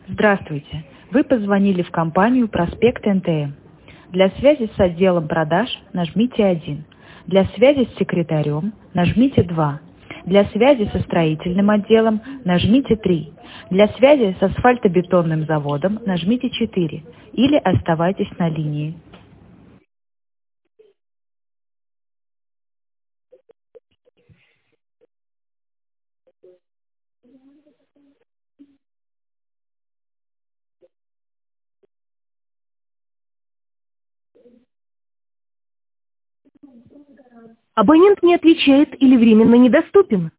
Здравствуйте. Вы позвонили в компанию «Проспект НТМ». Для связи с отделом продаж нажмите 1. Для связи с секретарем нажмите 2. Для связи со строительным отделом нажмите 3. Для связи с асфальтобетонным заводом нажмите 4. Или оставайтесь на линии. Абонент не отвечает или временно недоступен.